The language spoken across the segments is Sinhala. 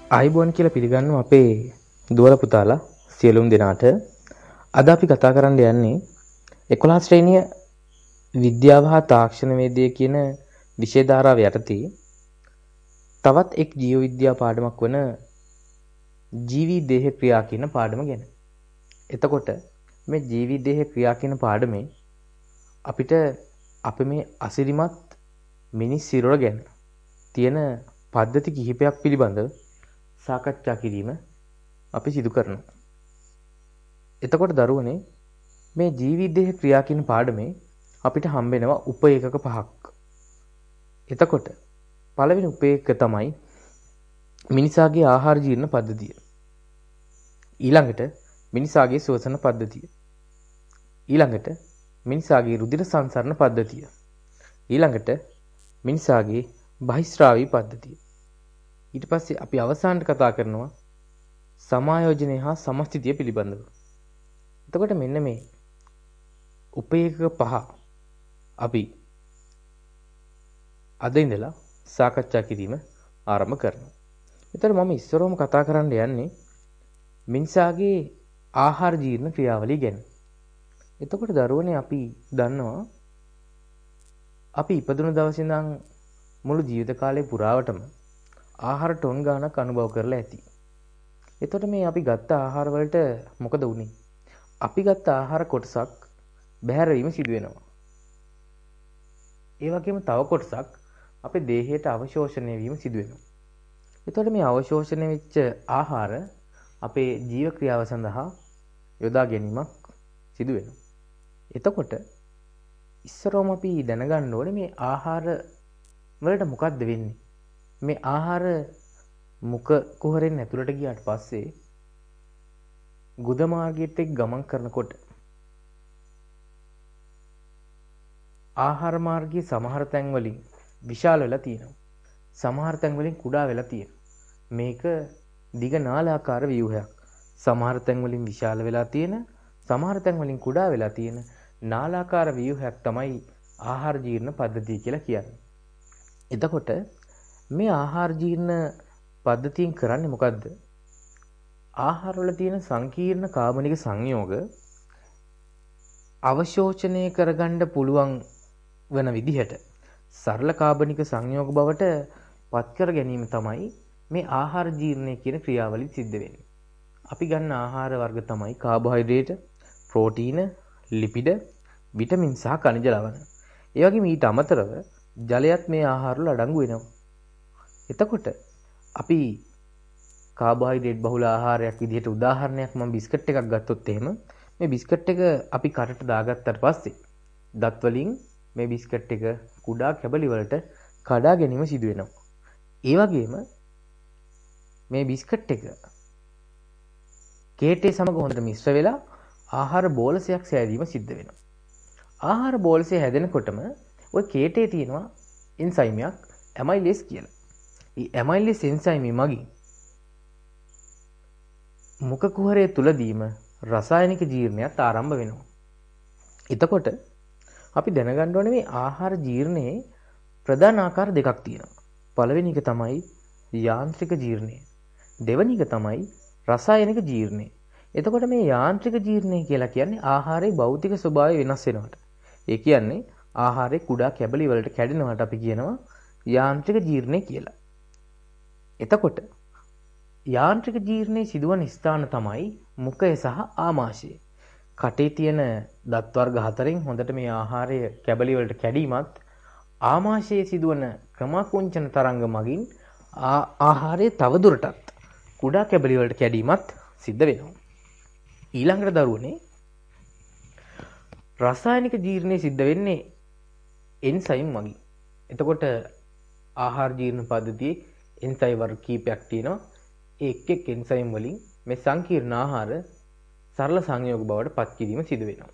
ආයිබෝන් කියලා පිළිගන්නවා අපේ දුවල පුතාලා සියලුම දෙනාට. අද අපි කතා කරන්න යන්නේ 11 ශ්‍රේණිය විද්‍යාව හා තාක්ෂණ වේදය කියන විෂය ධාරාව යටතේ තවත් එක් ජීව විද්‍යා පාඩමක් වන ජීවි දේහ ක්‍රියා කියන පාඩම ගැන. එතකොට මේ ජීවි දේහ ක්‍රියා කියන පාඩමේ අපිට අපේ මේ අසිරිමත් මිනිස් සිරුර ගැන තියෙන පද්ධති කිහිපයක් පිළිබඳව සාකච්ඡා කිරීම අපි සිදු කරනවා. එතකොට දරුවනේ මේ ජීවිදේහ ක්‍රියා කියන පාඩමේ අපිට හම්බෙනවා උප ඒකක පහක්. එතකොට පළවෙනි උප ඒකක තමයි මිනිසාගේ ආහාර ජීර්ණ පද්ධතිය. ඊළඟට මිනිසාගේ ශ්වසන පද්ධතිය. ඊළඟට මිනිසාගේ රුධිර සංසරණ පද්ධතිය. ඊළඟට මිනිසාගේ බහිස්රාවී පද්ධතිය. ඊට පස්සේ අපි අවසානට කතා කරනවා සමායෝජනය හා සමස්ථිතිය පිළිබඳව. එතකොට මෙන්න මේ උපේකක පහ අපි අද ඉඳලා සාකච්ඡා කිරීම ආරම්භ කරනවා. එතකොට මම ඉස්සරවම කතා කරන්න යන්නේ මිනිසාගේ ආහාර ජීර්ණ ක්‍රියාවලිය ගැන. එතකොට දරුවනේ අපි දන්නවා අපි ඉපදුණු දවසේ ඉඳන් මුළු ජීවිත කාලය පුරාවටම ආහාර ටොන් ගානක් අනුභව කරලා ඇති. එතකොට මේ අපි ගත්ත ආහාර වලට මොකද වුනේ? අපි ගත්ත ආහාර කොටසක් බැහැර වීම සිදු වෙනවා. ඒ වගේම තව කොටසක් අපේ දේහයට අවශෝෂණය වීම සිදු වෙනවා. එතකොට මේ අවශෝෂණය වෙච්ච ආහාර අපේ ජීව ක්‍රියාව සඳහා යොදා ගැනීමක් සිදු වෙනවා. එතකොට ඉස්සරවම අපි දැනගන්න ඕනේ මේ ආහාර වලට මොකක්ද වෙන්නේ? මේ ආහාර මුඛ කුහරෙන් ඇතුළට ගියාට පස්සේ ගුද මාර්ගයට එක්ක ගමන් කරනකොට ආහාර මාර්ගයේ සමහර තැන් වලින් විශාල වෙලා තියෙනවා. සමහර තැන් වලින් කුඩා වෙලා තියෙනවා. මේක දිග නාලාකාර ව්‍යුහයක්. සමහර තැන් වලින් විශාල වෙලා තියෙන, සමහර තැන් වලින් කුඩා වෙලා තියෙන නාලාකාර ව්‍යුහයක් තමයි ආහාර ජීර්ණ පද්ධතිය කියලා කියන්නේ. එතකොට මේ ආහාර ජීර්ණ පද්ධතියෙන් කරන්නේ මොකද්ද? ආහාර වල තියෙන සංකීර්ණ කාබනික සංයෝග අවශෝෂණය කරගන්න පුළුවන් වෙන විදිහට සරල කාබනික සංයෝග බවට පත් කර ගැනීම තමයි මේ ආහාර ජීර්ණය කියන ක්‍රියාවලිය සිද්ධ වෙන්නේ. අපි ගන්න ආහාර වර්ග තමයි කාබෝහයිඩ්‍රේට්, ප්‍රෝටීන, ලිපිඩ, විටමින් සහ ಖනිජ ලවණ. ඒ වගේම ඊට අමතරව ජලයත් මේ ආහාර වල අඩංගු වෙනවා. එතකොට අපි කාබෝහයිඩ්‍රේට් බහුල ආහාරයක් විදිහට උදාහරණයක් මම බිස්කට් එකක් ගත්තොත් එහෙම මේ බිස්කට් එක අපි කටට දාගත්තට පස්සේ දත් වලින් මේ බිස්කට් එක කුඩා කැබලි වලට කඩා ගැනීම සිදු වෙනවා. ඒ වගේම මේ බිස්කට් එක කේටේ සමග හොඳට මිශ්‍ර වෙලා ආහාර බෝලසයක් සෑදීම සිද්ධ වෙනවා. ආහාර බෝලසය හැදෙනකොටම ওই කේටේ තියෙනවා එන්සයිමයක් ඇමයිලේස් කියලා. මේ ඇමයිලේස් එන්සයිමය මගින් මුඛ කුහරයේ තුලදීම රසායනික ජීර්ණයත් ආරම්භ වෙනවා. එතකොට අපි දැනගන්න ඕනේ මේ ආහාර ජීර්ණයේ ප්‍රධාන ආකාර දෙකක් තියෙනවා. පළවෙනි එක තමයි යාන්ත්‍රික ජීර්ණය. දෙවෙනි එක තමයි රසායනික ජීර්ණය. එතකොට මේ යාන්ත්‍රික ජීර්ණය කියලා කියන්නේ ආහාරයේ භෞතික ස්වභාවය වෙනස් වෙනවට. ඒ කියන්නේ ආහාරයේ කුඩා කැබලි වලට කැඩෙනවට අපි කියනවා යාන්ත්‍රික ජීර්ණය කියලා. එතකොට යාන්ත්‍රික ජීර්ණයේ සිදුවන ස්ථාන තමයි මුඛය සහ ආමාශය. කටේ තියෙන දත් වර්ග හතරෙන් හොඳට මේ ආහාරය කැබලි වලට කැඩීමත් ආමාශයේ සිදුවන ක්‍රමකුංචන තරංග මගින් ආහාරය තවදුරටත් කුඩා කැබලි වලට කැඩීමත් සිද්ධ වෙනවා. ඊළඟට දරුවනේ රසායනික ජීර්ණය සිද්ධ වෙන්නේ එන්සයිම් මගින්. එතකොට ආහාර ජීර්ණ පද්ධතියේ එන්සයිම් වර්ග කීපයක් තියෙනවා. ඒ එක් එන්සයිම් වලින් මේ සංකීර්ණ ආහාර සරල සංයෝග බවට පත් කිරීම සිදු වෙනවා.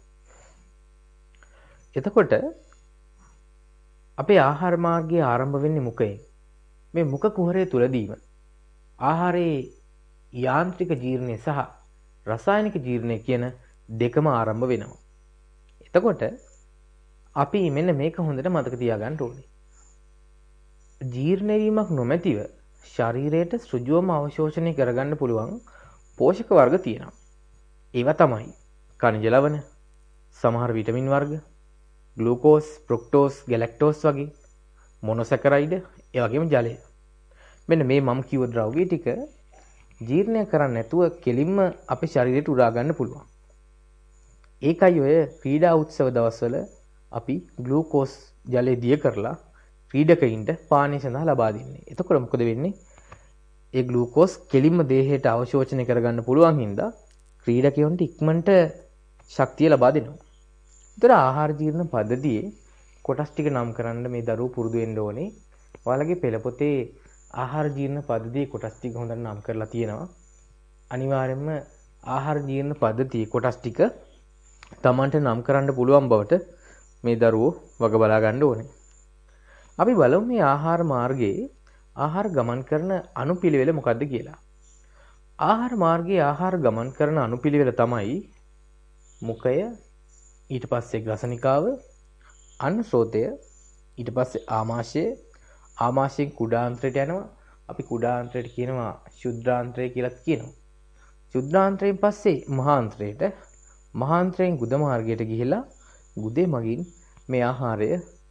එතකොට අපේ ආහාර මාර්ගය ආරම්භ වෙන්නේ මුඛයෙන්. මේ මුඛ කුහරය තුලදීම ආහාරයේ යාන්ත්‍රික ජීර්ණය සහ රසායනික ජීර්ණය කියන දෙකම ආරම්භ වෙනවා. එතකොට අපි මෙන්න මේක හොඳට මතක තියාගන්න ඕනේ. ජීර්ණ වීමක් නොමැතිව ශරීරයට ඍජුවම අවශෝෂණය කරගන්න පුළුවන් පෝෂක වර්ග තියෙනවා. ඒවා තමයි khනිජ ලවණ, සමහර විටමින් වර්ග, ග්ලූකෝස්, ෆ්‍රුක්ටෝස්, ගැලැක්ටෝස් වගේ, මොනොසැකරයිඩ්, ඒ වගේම ජලය. මෙන්න මේ මම කිව්ව ද්‍රව්‍ය ටික ජීර්ණය කරන්නේ නැතුව කෙලින්ම අපේ ශරීරයට උරා ගන්න පුළුවන්. ඒකයි ඔය ක්‍රීඩා උත්සව දවස්වල අපි ග්ලූකෝස් ජලය දිය කරලා ක්‍රීඩකයින්ට පානය සඳහා ලබා දෙන්නේ. එතකොට මොකද වෙන්නේ? ඒ ග්ලූකෝස් කෙලින්ම දේහයට අවශෝෂණය කරගන්න පුළුවන් හින්දා ක්‍රීඩකයන්ට ඉක්මනට ශක්තිය ලබා දෙනවා. ඒතර ආහාර ජීර්ණ පද්ධතියේ කොටස් ටික නම් කරන්න මේ දරුවෝ පුරුදු වෙන්න ඕනේ. ඔයාලගේ පෙළ පොතේ ආහාර ජීර්ණ පද්ධතියේ කොටස් ටික හොඳට නම් කරලා තියෙනවා. අනිවාර්යයෙන්ම ආහාර ජීර්ණ පද්ධතියේ කොටස් ටික Tamanට නම් කරන්න පුළුවන් බවට මේ දරුවෝ වග බලා ගන්න ඕනේ. අපි බලමු මේ ආහාර මාර්ගයේ ආහාර ගමන් කරන අනුපිළිවෙල මොකක්ද කියලා. ආහාර මාර්ගයේ ආහාර ගමන් කරන අනුපිළිවෙල තමයි මුඛය, ඊට පස්සේ ග්‍රසනිකාව, අන්න ස්රෝතය, ඊට පස්සේ ආමාශය, ආමාශයෙන් කුඩාන්ත්‍රයට යනවා. අපි කුඩාන්ත්‍රයට කියනවා ශුද්ධාන්ත්‍රය කියලාත් කියනවා. ශුද්ධාන්ත්‍රයෙන් පස්සේ මහාන්ත්‍රයට, මහාන්ත්‍රයෙන් ගුද මාර්ගයට ගිහිලා ගුදේ මගින් මේ ආහාරය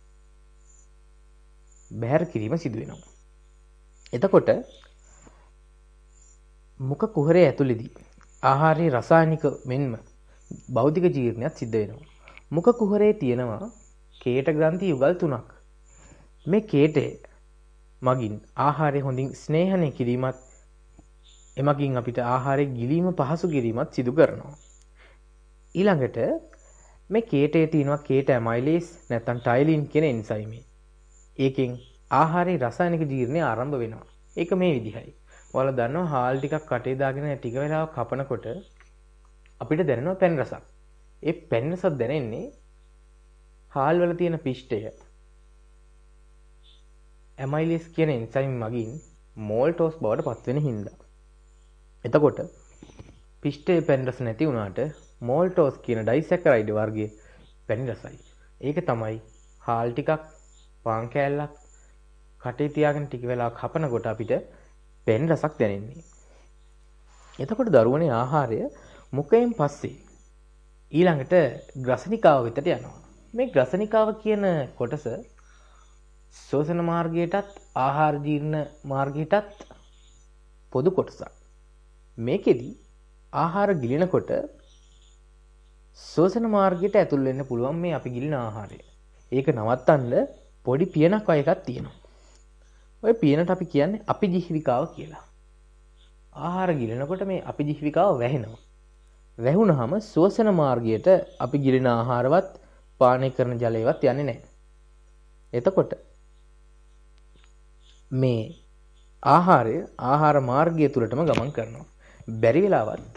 බැහැර කිරීම සිදු වෙනවා. එතකොට මුඛ කුහරයේ ඇතුළේදී ආහාරයේ රසායනික මෙන්ම භෞතික ජීර්ණයක් සිද්ධ වෙනවා. මුඛ කුහරයේ තියෙනවා කේට ග්‍රන්ථි යුගල් 3ක්. මේ කේටය මගින් ආහාරය හොඳින් ස්නේහනය කිරීමත් එමගින් අපිට ආහාරයේ ගිලීම පහසු කිරීමත් සිදු කරනවා. ඊළඟට මේ කේටයේ තියෙනවා කේට ඇමයිලේස් නැත්නම් ටයිලින් කියන එන්සයිම. ඒකෙන් ආහාරයේ රසායනික ජීර්ණය ආරම්භ වෙනවා. ඒක මේ විදිහයි. ඔයාලා දන්නවා හාල් ටිකක් කටේ දාගෙන ටික වෙලාවක් කපනකොට අපිට දැනෙනවා පැන් රසක්. ඒ පැන් රසක් දැනෙන්නේ හාල් වල තියෙන පිෂ්ඨය ඇමයිලේස් කියන එන්සයිම් මගින් මෝල්ටෝස් බවට පත් වෙන හින්දා. එතකොට පිෂ්ඨයේ පැන් රස නැති වුණාට මෝල්ටෝස් කියන ඩයිසැකරයිඩ් වර්ගයේ පැණි රසයි. ඒක තමයි හාල් ටිකක් පාන් කෑල්ලක් කටේ තියාගෙන ටික වෙලාවක් කපනකොට අපිට පැණි රසක් දැනෙන්නේ. එතකොට දරුවනේ ආහාරය මුඛයෙන් පස්සේ ඊළඟට ග්‍රසනිකාව වෙතට යනවා. මේ ග්‍රසනිකාව කියන කොටස ශෝෂණ මාර්ගයටත් ආහාර ජීර්ණ මාර්ගයටත් පොදු කොටසක්. මේකෙදි ආහාර ගිලිනකොට ශෝෂණ මාර්ගයට ඇතුල් වෙන්න පුළුවන් මේ අපි ගිලින ආහාරය. ඒක නවත්තන්න පොඩි පියනක් වගේ එකක් තියෙනවා. ඔය පියනට අපි කියන්නේ අපිජීවිකාව කියලා. ආහාර ගිලිනකොට මේ අපිජීවිකාව වැහෙනවා. වැහුනහම ශෝෂණ මාර්ගයට අපි ගිලින ආහාරවත් පානය කරන ජලයවත් යන්නේ නැහැ. එතකොට මේ ආහාරය ආහාර මාර්ගය තුලටම ගමන් කරනවා. බැරි වෙලාවත්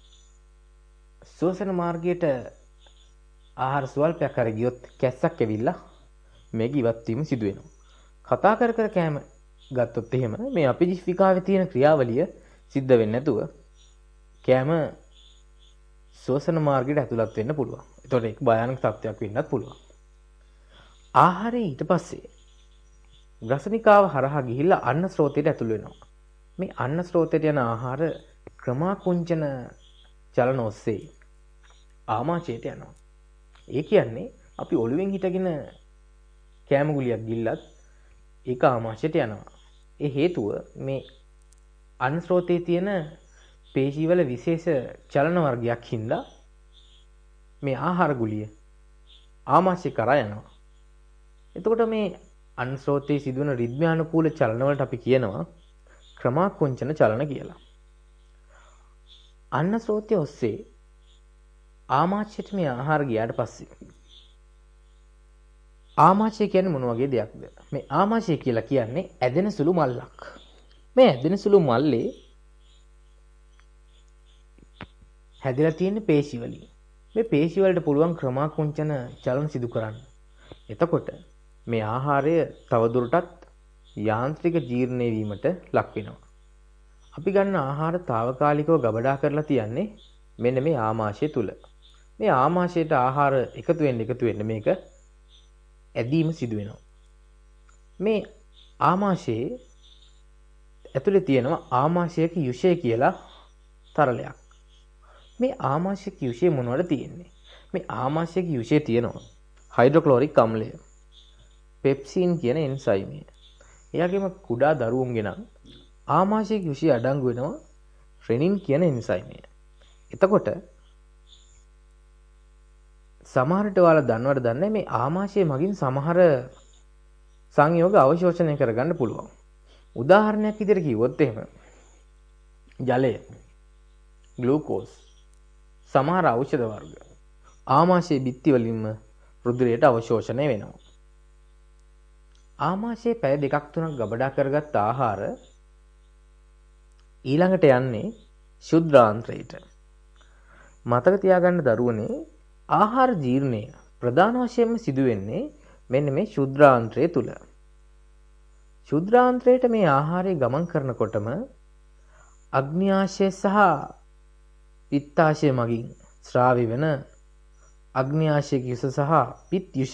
ශෝෂණ මාර්ගයට ආහාර ස්වල්පයක් හරි ගියොත් කැස්සක් ඇවිල්ලා මේක ඉවත් වීම සිදු වෙනවා. කතා කර කර කෑම ගත්තොත් එහෙම මේ අපිජීවිකාවේ තියෙන ක්‍රියාවලිය සිද්ධ වෙන්නේ නැතුව කෑම ශෝෂණ මාර්ගයට ඇතුළත් වෙන්න පුළුවන්. ඒතකොට ඒක භයානක තත්ත්වයක් වෙන්නත් පුළුවන්. ආහාරය ඊට පස්සේ ග්‍රසනිකාව හරහා ගිහිල්ලා අන්න ස්රෝතයට ඇතුල් වෙනවා. මේ අන්න ස්රෝතයට යන ආහාර ක්‍රමාකුංචන චලන ඔස්සේ ආමාශයට යනවා. ඒ කියන්නේ අපි ඔළුවෙන් හිටගෙන කෑම ගුලියක් ගිල්ලත් ඒක ආමාශයට යනවා. ඒ හේතුව මේ අන්න ස්රෝතයේ තියෙන පේශීවල විශේෂ චලන වර්ගයක් හින්දා මේ ආහාර ගුලිය ආමාශය කරා යනවා. එතකොට මේ අන්න ස්රෝතයේ සිදුවන රිද්මයානුකූල චලන වලට අපි කියනවා ක්‍රමාකුංචන චලන කියලා. අන්න ස්රෝතය ඔස්සේ ආමාශයට මේ ආහාර ගියාට පස්සේ ආමාශය කියන්නේ මොන වගේ දෙයක්ද? මේ ආමාශය කියලා කියන්නේ ඇදෙන සුළු මල්ලක්. මේ ඇදෙන සුළු මල්ලේ හැදිලා තියෙන පේශි වලින්. මේ පේශි වලට පුළුවන් ක්‍රමාකුංචන චලන සිදු කරන්න. එතකොට මේ ආහාරය තවදුරටත් යාන්ත්‍රික ජීර්ණය වීමට ලක් වෙනවා. අපි ගන්න ආහාර తాවකාලිකව ගබඩා කරලා තියන්නේ මෙන්න මේ ආමාශය තුල. මේ ආමාශයට ආහාර එකතු වෙන්න මේක ඇදීම සිදු වෙනවා. මේ ආමාශයේ ඇතුලේ තියෙනවා ආමාශයක යුෂය කියලා තරලයක්. මේ ආමාශයක යුෂය මොනවද තියෙන්නේ? මේ ආමාශයක යුෂය තියෙනවා හයිඩ්‍රොක්ලෝරික් අම්ලය, පෙප්සින් කියන එන්සයිමය. එයාගේම කුඩා දරුවන්ගේ නම් ආමාශයක යුෂය අඩංගු වෙනවා රෙනින් කියන එන්සයිමය. එතකොට සමහරට ඔයාලා දන්නවද දන්නේ මේ ආමාශය මගින් සමහර සංයෝග අවශෝෂණය කරගන්න පුළුවන්. උදාහරණයක් විදිහට කිව්වොත් එහෙම ජලය, ග්ලූකෝස්, සමහර ඖෂධ වර්ග ආමාශයේ බිත්ති වලින්ම රුධිරයට අවශෝෂණය වෙනවා. ආමාශයේ පැය 2-3ක් ගබඩා කරගත් ආහාර ඊළඟට යන්නේ ශුද්ධාන්ත්‍රයට. මතක තියාගන්න දරුවනේ ආහාර ජීර්ණය ප්‍රධාන වශයෙන්ම සිදුවෙන්නේ මෙන්න මේ ශුද්ධාන්ත්‍රය තුල. ශුද්ධාන්ත්‍රයට මේ ආහාරය ගමන් කරනකොටම අග්න්‍යාශය සහ පිත්තාශය මගින් ස්‍රාවි වෙන අග්න්‍යාශයක යුෂ සහ පිත් යුෂ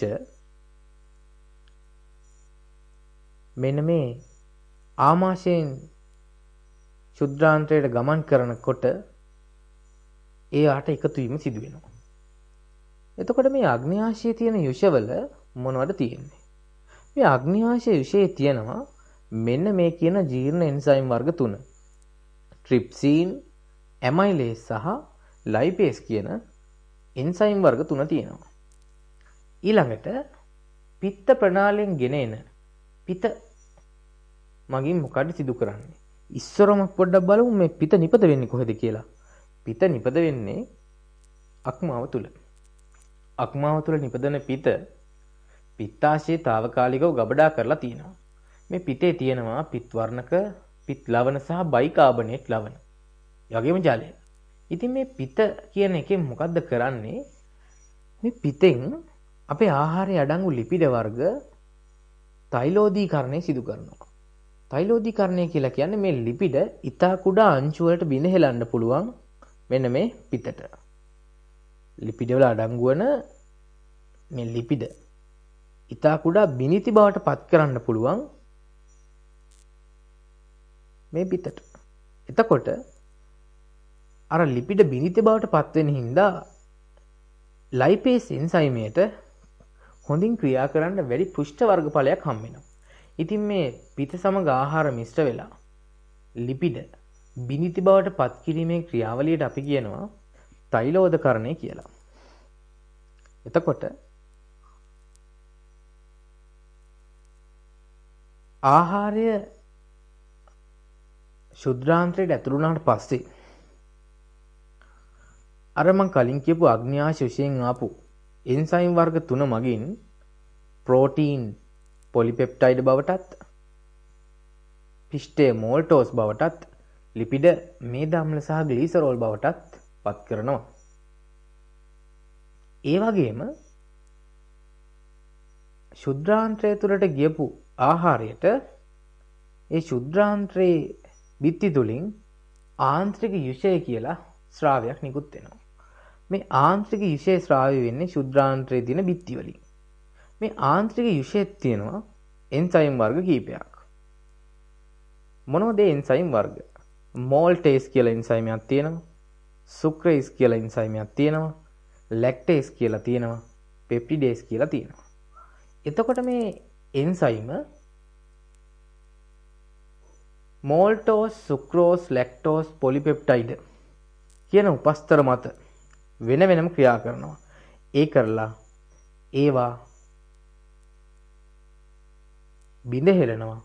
මෙන්න මේ ආමාශයෙන් ශුද්ධාන්ත්‍රයට ගමන් කරනකොට ඒවට එකතු වීම සිදු වෙනවා. එතකොට මේ අග්න්‍යාශයේ තියෙන යුෂවල මොනවද තියෙන්නේ? මේ අග්න්‍යාශයේ යුෂයේ තියෙනවා මෙන්න මේ කියන ජීර්ණ එන්සයිම් වර්ග 3. ට්‍රිප්සින්, ඇමයිලේස් සහ ලයිපේස් කියන එන්සයිම් වර්ග 3 තියෙනවා. ඊළඟට පිත්ත ප්‍රණාලයෙන් ගෙන එන පිත මගින් මොකද සිදු කරන්නේ? ඉස්සරම පොඩ්ඩක් බලමු මේ පිත නිපද වෙන්නේ කොහෙද කියලා. පිත නිපද වෙන්නේ අක්මාව තුල. අක්මාව තුල නිපදන පිත පිත්තාශයේ తాවකාලිකව ගබඩා කරලා තියෙනවා. මේ පිතේ තියෙනවා පිත් වර්ණක, පිත් ලවණ සහ බයිකාබනේට් ලවණ. ඒ වගේම ජලය. ඉතින් මේ පිත කියන එකෙන් මොකද්ද කරන්නේ? මේ පිතෙන් අපේ ආහාරයේ අඩංගු ලිපිඩ වර්ග තෛලෝදීකරණය සිදු කරනවා. තෛලෝදීකරණය කියලා කියන්නේ මේ ලිපිඩ ඉතා කුඩා අංශු වලට බිඳහෙලන්න පුළුවන් මෙන්න මේ පිතට. ලිපිඩ වල අඩංගු වන මේ ලිපිඩ ඉතා කුඩා බිනිති බවට පත් කරන්න පුළුවන් මේ පිතට. එතකොට අර ලිපිඩ බිනිති බවට පත් වෙන හින්දා ලයිපේස් එන්සයිමයට හොඳින් ක්‍රියා කරන්න වැඩි පෘෂ්ඨ වර්ගඵලයක් හම්බ වෙනවා. ඉතින් මේ පිත සමග ආහාර මිශ්‍ර වෙලා ලිපිඩ බිනිති බවට පත් කිරීමේ ක්‍රියාවලියට අපි කියනවා තෛලෝදකරණය කියලා. එතකොට ආහාරය ශුද්ධාන්ත්‍රයට ඇතුළු වුණාට පස්සේ අර මං කලින් කියපු අග්න්‍යාශ විශයෙන් ආපු එන්සයිම් වර්ග 3 මගින් ප්‍රෝටීන් පොලිපෙප්ටයිඩ් බවටත් පිෂ්ඨය මෝල්ටෝස් බවටත් ලිපිඩ මේද අම්ල සහ ග්ලිසරෝල් බවටත් පත් කරනවා. ඒ වගේම ශුද්ධාන්ත්‍රය තුළට ගියපු ආහාරයට ඒ ශුද්ධාන්ත්‍රයේ බිත්ති තුලින් ආන්ත්‍රික යුෂය කියලා ස්‍රාවයක් නිකුත් වෙනවා. මේ ආන්ත්‍රික යුෂය ස්‍රාවය වෙන්නේ ශුද්ධාන්ත්‍රයේ තියෙන බිත්ති වලින්. මේ ආන්ත්‍රික යුෂයේ තියෙනවා එන්සයිම් වර්ග කීපයක්. මොනවද එන්සයිම් වර්ග? මෝල්ටේස් කියලා එන්සයිමයක් තියෙනවා. සුක්‍රේස් කියලා එන්සයිමයක් තියෙනවා. ලැක්ටේස් කියලා තියෙනවා. පෙප්ටිඩේස් කියලා තියෙනවා. එතකොට මේ එන්සයිම මෝල්ටෝස්, සුක්‍රෝස්, ලැක්ටෝස්, පොලිපෙප්ටයිඩ් කියන උපස්තර මත වෙන වෙනම ක්‍රියා කරනවා. ඒ කරලා ඒවා බිඳ හෙලනවා.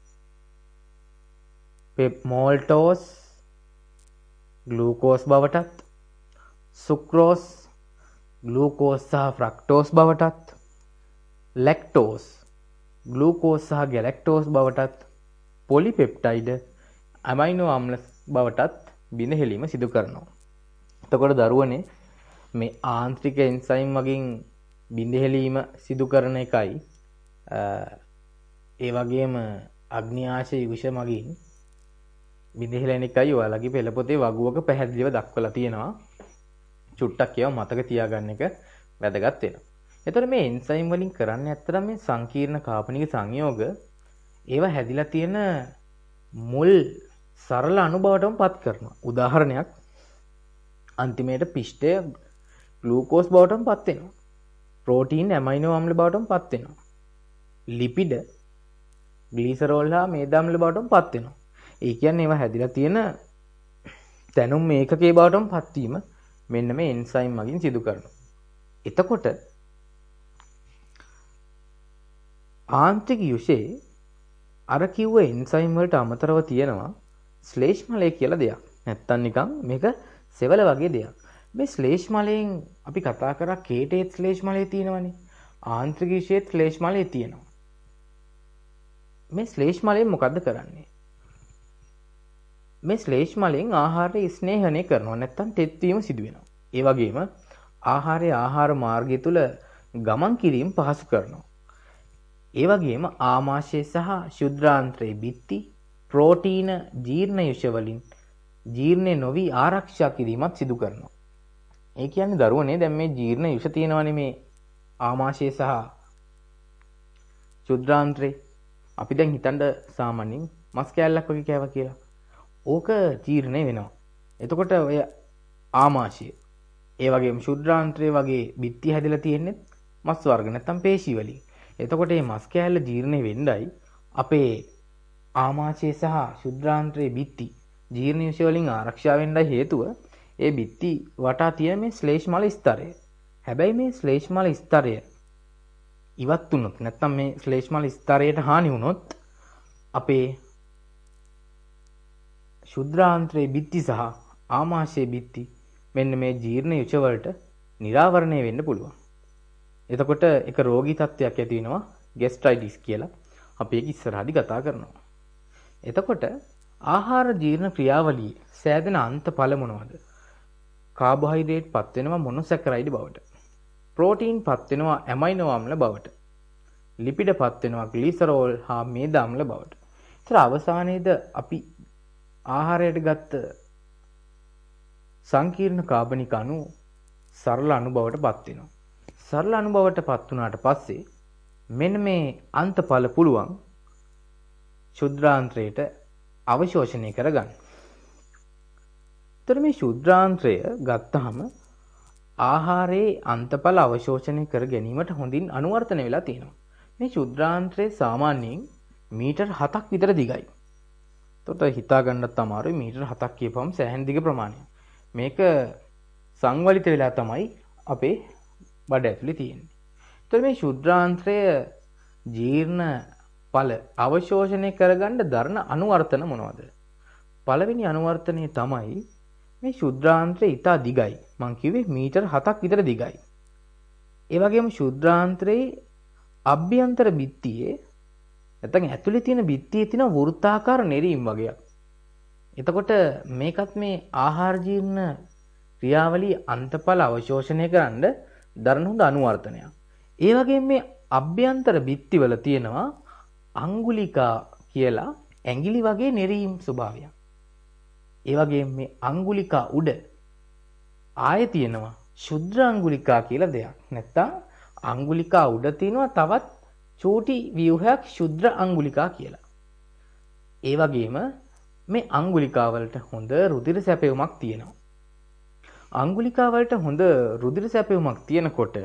මෝල්ටෝස් ග්ලූකෝස් බවටත්, සුක්‍රෝස් ග්ලූකෝස් සහ ෆ්‍රක්ටෝස් බවටත්, ලැක්ටෝස් ග්ලූකෝස් සහ ගැලැක්ටෝස් බවටත්, පොලිපෙප්ටයිඩ් ඇමයිනෝ අම්ල බවටත් බිඳ හෙලීම සිදු කරනවා. එතකොට දරුවනේ මේ ආන්ත්‍රික එන්සයිම් වලින් බිඳ හෙලීම සිදු කරන එකයි ඒ වගේම අග්න්‍යාශය විෂ මගින් බිඳ හෙලන එකයි ඔයාලගේ පෙළ පොතේ වගුවක පැහැදිලිව දක්වලා තියෙනවා. චුට්ටක් ඒවා මතක තියාගන්න එක වැදගත් වෙනවා. එතකොට මේ එන්සයිම් වලින් කරන්නේ ඇත්තටම මේ සංකීර්ණ කාබනික සංයෝග ඒවා හැදිලා තියෙන මුල් සරල අණු බවටම පත් කරනවා. උදාහරණයක් අන්තිමේට පිෂ්ඨය ග්ලූකෝස් බවටම පත් වෙනවා. ප්‍රෝටීන් ඇමයිනෝ අම්ල බවටම පත් වෙනවා. ලිපිඩ ග්ලිසරෝල් හා මේද අම්ල බවටම පත් වෙනවා. ඒ කියන්නේ ඒවා හැදිලා තියෙන දැනුම් ඒකකයේ බවටම පත් වීම මෙන්න මේ එන්සයිම් මගින් සිදු කරනවා. එතකොට ආන්ත්‍රික යුෂයේ අර කිව්ව එන්සයිම් වලට අමතරව තියෙනවා ශ්ලේෂ්මලය කියලා දෙයක්. නැත්තම් නිකන් මේක සෙවල වගේ දෙයක්. මේ ශ්ලේෂ්මලයෙන් අපි කතා කරා කේටේත් ශ්ලේෂ්මලය තියෙනවනේ. ආන්ත්‍රික යුෂයේත් ශ්ලේෂ්මලය තියෙනවා. මේ ශ්ලේෂ්මලයෙන් මොකද්ද කරන්නේ? මේ ශ්ලේෂ්මලයෙන් ආහාරය ස්නේහණය කරනවා. නැත්තම් තෙත් වීම සිදු වෙනවා. ඒ වගේම ආහාරය ආහාර මාර්ගය තුල ගමන් කිරීම පහසු කරනවා. ඒ වගේම ආමාශය සහ ශුද්‍රාන්ත්‍රයේ බිත්ති ප්‍රෝටීන ජීර්ණ යුෂ වලින් ජීර්ණය නොවි ආරක්ෂා කිරීමත් සිදු කරනවා. ඒ කියන්නේ දරුවනේ දැන් මේ ජීර්ණ යුෂ තියෙනවනේ මේ ආමාශය සහ ශුද්‍රාන්ත්‍රේ. අපි දැන් හිතන්න සාමාන්‍යයෙන් මස් කෑල්ලක් වගේ කෑවා කියලා. ඕක ජීර්ණය වෙනවා. එතකොට ඔය ආමාශය ඒ වගේම ශුද්‍රාන්ත්‍රය වගේ බිත්ති හැදලා තියෙන්නේ මස් වර්ග නැත්තම් පේශි වලින්. එතකොට මේ මස් කෑල්ල ජීර්ණය වෙන්නයි අපේ ආමාශය සහ ශුද්‍රාන්ත්‍රයේ බිත්ති ජීර්ණ යුෂ වලින් ආරක්ෂා වෙන්නයි හේතුව ඒ බිත්ති වටා තියෙන මේ ශ්ලේෂ්මල ස්තරය. හැබැයි මේ ශ්ලේෂ්මල ස්තරය ඉවත් වුණොත් නැත්තම් මේ ශ්ලේෂ්මල ස්තරයට හානි වුණොත් අපේ ශුද්‍රාන්ත්‍රයේ බිත්ති සහ ආමාශයේ බිත්ති මෙන්න මේ ජීර්ණ යුෂ වලට නිරාවරණය වෙන්න පුළුවන්. එතකොට එක රෝගී තත්ත්වයක් ඇති වෙනවා ગેස්ට්‍රයිටිස් කියලා. අපි ඒක ඉස්සරහදී කතා කරනවා. එතකොට ආහාර ජීර්ණ ක්‍රියාවලියේ සෑදෙන අන්තඵල මොනවද? කාබෝහයිඩ්‍රේට් පත් වෙනවා මොනොසැකරයිඩ් බවට. ප්‍රෝටීන් පත් වෙනවා ඇමයිනෝ අම්ල බවට. ලිපිඩ පත් වෙනවා ග්ලිසරෝල් හා මේද අම්ල බවට. ඒතර අවසානයේදී අපි ආහාරයට ගත්ත සංකීර්ණ කාබනික අණු සරල අණු බවට පත් වෙනවා. සරල අණු බවට පත් වුණාට පස්සේ මෙන්න මේ අන්තඵල පුළුවන් ශුද්‍රාන්ත්‍රයට අවශෝෂණය කරගන්න. ඒතර මේ ශුද්‍රාන්ත්‍රය ගත්තාම ආහාරයේ අන්තඵල අවශෝෂණය කර ගැනීමට හොඳින් අනුවර්තන වෙලා තියෙනවා. මේ ශුද්‍රාන්ත්‍රය සාමාන්‍යයෙන් මීටර් 7ක් විතර දිගයි. එතකොට හිතා ගන්නත් අමාරුයි මීටර් 7ක් කියපුවම සෑහෙන දිග ප්‍රමාණයක්. මේක සංවලිත වෙලා තමයි අපේ බඩ ඇතුලේ තියෙන්නේ. එතකොට මේ ශුද්‍රාන්ත්‍රය ජීර්ණ ඵල අවශෝෂණය කරගන්න දරන අනුවර්තන මොනවද? පළවෙනි අනුවර්තනය තමයි මේ ශුද්‍රාන්ත්‍රය ඉතා දිගයි. මං කිව්වේ මීටර් 7ක් විතර දිගයි. ඒ වගේම ශුද්‍රාන්ත්‍රයේ අභ්‍යන්තර බිත්තියේ නැත්නම් ඇතුලේ තියෙන බිත්තියේ තියෙන වෘත්තාකාර නෙරීම් වගේක්. එතකොට මේකත් මේ ආහාර ජීර්ණ ක්‍රියාවලිය අන්තඵල අවශෝෂණය කරන්න දරන හොඳ අනුවර්තනයක්. ඒ වගේම මේ අභ්‍යන්තර බිත්තිවල තියෙනවා අංගුලිකා කියලා ඇඟිලි වගේ නෙරීම් ස්වභාවයක්. ඒ වගේම මේ අංගුලිකා උඩ ආයේ තියෙනවා ශුද්‍ර අංගුලිකා කියලා දෙයක්. නැත්තම් අංගුලිකා උඩ තියෙනවා තවත් චූටි ව්‍යුහයක් ශුද්‍ර අංගුලිකා කියලා. ඒ වගේම මේ අංගුලිකා වලට හොඳ රුධිර සැපයුමක් තියෙනවා. අංගුලිකා වලට හොඳ රුධිර සැපයුමක් තියෙනකොට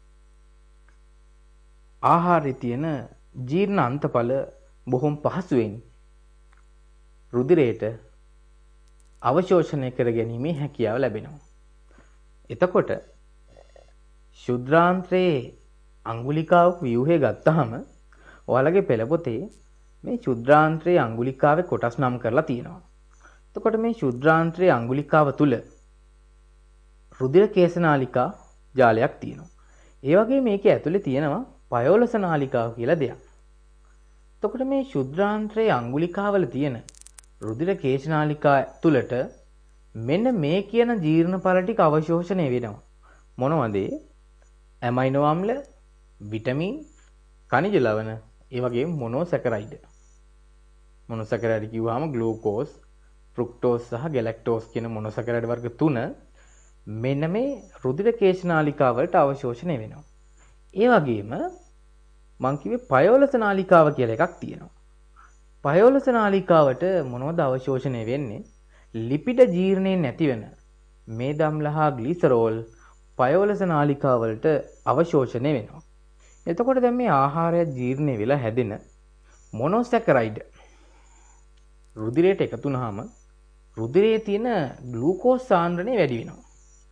ආහාරයේ තියෙන ජීර්ණ අන්තඵල බොහොම පහසුවෙන් රුධිරයට අවශෝෂණය කර ගැනීමේ හැකියාව ලැබෙනවා. එතකොට ශුද්‍රාන්ත්‍රයේ අංගුලිකාවක ව්‍යුහය ගත්තාම ඔයාලගේ පෙළපොතේ මේ ශුද්‍රාන්ත්‍රයේ අංගුලිකාවේ කොටස් නම් කරලා තියෙනවා. එතකොට මේ ශුද්‍රාන්ත්‍රයේ අංගුලිකාව තුල රුධිර කේශනාලිකා ජාලයක් තියෙනවා. ඒ වගේ මේකේ ඇතුලේ තියෙනවා පයෝලස නාලිකාව කියලා දෙයක්. එතකොට මේ ශුද්‍රාන්ත්‍රයේ අංගුලිකාවල තියෙන රුධිර කේශනාලිකා තුලට මෙන්න මේ කියන ජීර්ණ ඵල ටික අවශෝෂණය වෙනවා. මොනවද? ඇමයිනෝ අම්ල, විටමින්, khනිජ ලවණ, ඒ වගේම මොනොසැකරයිඩ්. මොනොසැකරයිඩ් කිව්වහම ග්ලූකෝස්, ෆ්‍රුක්ටෝස් සහ ගැලැක්ටෝස් කියන මොනොසැකරයිඩ් වර්ග තුන මෙන්න මේ රුධිර කේශනාලිකා වලට අවශෝෂණය වෙනවා. ඒ වගේම මං කිව්වේ පයෝලස නාලිකාව කියලා එකක් තියෙනවා. පයෝලස නාලිකාවට මොනවද අවශෝෂණය වෙන්නේ? ලිපිඩ ජීර්ණය නැති වෙන මේද අම්ල හා ග්ලිසරෝල් පයෝලස නාලිකාවලට අවශෝෂණය වෙනවා. එතකොට දැන් මේ ආහාරය ජීර්ණය වෙලා හැදෙන මොනොසැකරයිඩ් රුධිරයට එකතු වුනහම රුධිරයේ තියෙන ග්ලූකෝස් සාන්ද්‍රණය වැඩි වෙනවා.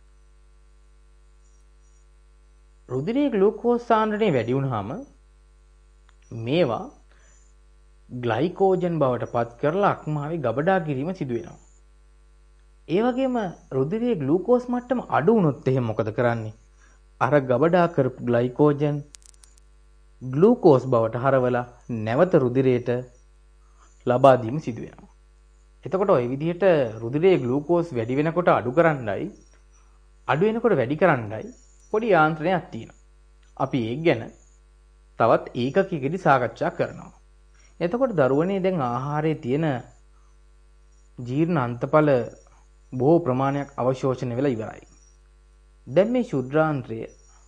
රුධිරයේ ග්ලූකෝස් සාන්ද්‍රණය වැඩි වුනහම මේවා ග්ලයිකෝජන් බවට පත් කරලා අක්මාවේ ගබඩා කිරීම සිදු වෙනවා. ඒ වගේම රුධිරයේ ග්ලූකෝස් මට්ටම අඩු වුණොත් එහෙනම් මොකද කරන්නේ? අර ගබඩා කරපු ග්ලයිකෝජන් ග්ලූකෝස් බවට හරවලා නැවත රුධිරයට ලබා දීම සිදු වෙනවා. එතකොට ওই විදිහට රුධිරයේ ග්ලූකෝස් වැඩි වෙනකොට අඩු කරන්නයි අඩු වෙනකොට වැඩි කරන්නයි පොඩි යාන්ත්‍රණයක් තියෙනවා. අපි ඒක ගැන තවත් ඒකකයකදී සාකච්ඡා කරනවා. එතකොට දරුවනේ දැන් ආහාරයේ තියෙන ජීර්ණ අන්තඵල බොහෝ ප්‍රමාණයක් අවශෝෂණය වෙලා ඉවරයි. දැන් මේ ශුද්ධාන්ත්‍රය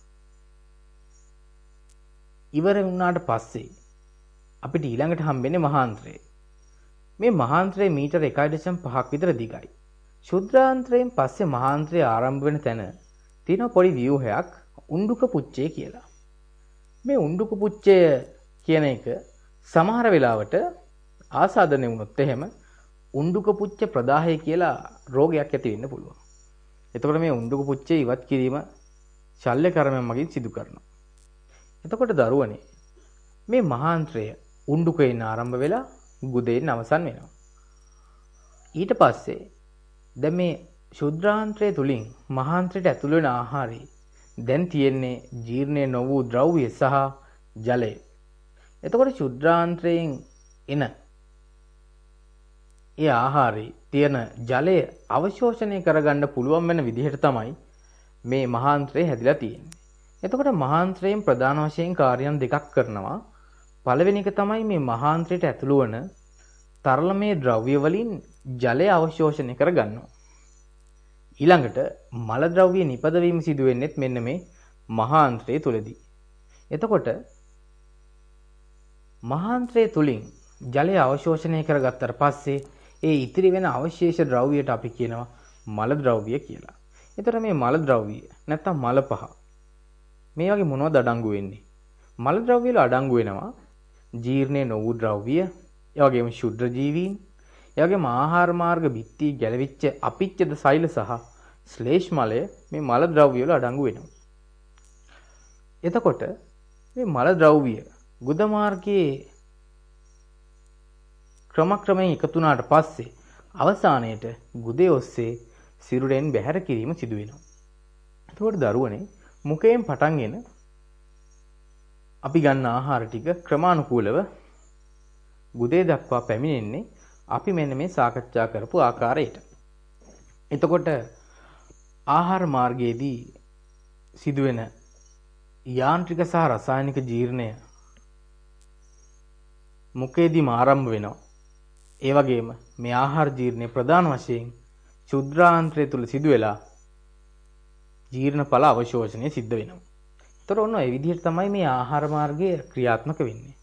ඉවර වුණාට පස්සේ අපිට ඊළඟට හම්බෙන්නේ මහාන්ත්‍රය. මේ මහාන්ත්‍රය මීටර 1.5ක් විතර දිගයි. ශුද්ධාන්ත්‍රයෙන් පස්සේ මහාන්ත්‍රය ආරම්භ වෙන තැන තියෙන පොඩි ව්‍යුහයක් උණ්ඩුක පුච්චය කියලා. මේ උණ්ඩුක පුච්චය කියන එක සමහර වෙලාවට ආසාදනය වුණොත් එහෙම උණ්ඩුක පුච්ච ප්‍රදාහය කියලා රෝගයක් ඇති වෙන්න පුළුවන්. එතකොට මේ උණ්ඩුක පුච්චය ඉවත් කිරීම ශල්‍ය කර්මයන් මගින් සිදු කරනවා. එතකොට දරුවනේ මේ මහාන්ත්‍රය උණ්ඩුකයෙන් ආරම්භ වෙලා ගුදෙන් අවසන් වෙනවා. ඊට පස්සේ දැන් මේ ශුද්ධාන්ත්‍රය තුලින් මහාන්ත්‍රයට ඇතුළු වෙන ආහාරي දැන් තියෙන්නේ ජීර්ණය නො වූ ද්‍රව්‍ය සහ ජලය. එතකොට ශුද්ධාන්ත්‍රයෙන් එන ඒ ආහාරයේ තියෙන ජලය අවශෝෂණය කරගන්න පුළුවන් වෙන විදිහට තමයි මේ මහාන්ත්‍රය හැදිලා තියෙන්නේ. එතකොට මහාන්ත්‍රයෙන් ප්‍රධාන වශයෙන් කාර්යයන් දෙකක් කරනවා. පළවෙනි එක තමයි මේ මහාන්ත්‍රයට ඇතුළු වන තරලමය ද්‍රව්‍ය වලින් ජලය අවශෝෂණය කරගන්නවා. ඊළඟට මල ද්‍රව්‍ය නිපදවීම සිදු වෙන්නේත් මෙන්න මේ මහාන්ත්‍රය තුලදී. එතකොට මහාන්ත්‍රය තුලින් ජලය අවශෝෂණය කරගත්තට පස්සේ ඒ ඉතිරි වෙන අවශේෂ ද්‍රව්‍යයට අපි කියනවා මල ද්‍රව්‍ය කියලා. එතකොට මේ මල ද්‍රව්‍ය නැත්තම් මල පහ මේ වගේ මොනවද අඩංගු වෙන්නේ? මල ද්‍රව්‍ය වල අඩංගු වෙනවා ජීර්ණය නො වූ ද්‍රව්‍ය, ඒ වගේම ශුද්ධ ජීවීන්, ඒ වගේම ආහාර මාර්ග බිත්ති ගැලවිච්ච අපිච්චද සෛල සහ ශ්ලේෂ් මලය මේ මල ද්‍රව්‍ය වල අඩංගු වෙනවා. එතකොට මේ මල ද්‍රව්‍ය ගුද මාර්ගයේ ක්‍රමක්‍රමයෙන් එකතු වුණාට පස්සේ අවසානයේට ගුදේ ඔස්සේ සිරුරෙන් බැහැර කිරීම සිදු වෙනවා. එතකොට දරුවනේ මුඛයෙන් පටන්ගෙන අපි ගන්න ආහාර ටික ක්‍රමානුකූලව ගුදේ දක්වා පැමිණෙන්නේ අපි මෙන්න මේ සාකච්ඡා කරපු ආකාරයට. එතකොට ආහාර මාර්ගයේදී සිදුවෙන යාන්ත්‍රික සහ රසායනික ජීර්ණය මුඛයේදීම ආරම්භ වෙනවා. ඒ වගේම මේ ආහාර ජීර්ණය ප්‍රධාන වශයෙන් ශුද්ධාන්ත්‍රය තුල සිදු වෙලා ජීර්ණඵල අවශෝෂණය සිද්ධ වෙනවා. ඒතර ඔන්න ඒ විදිහට තමයි මේ ආහාර මාර්ගය ක්‍රියාත්මක වෙන්නේ.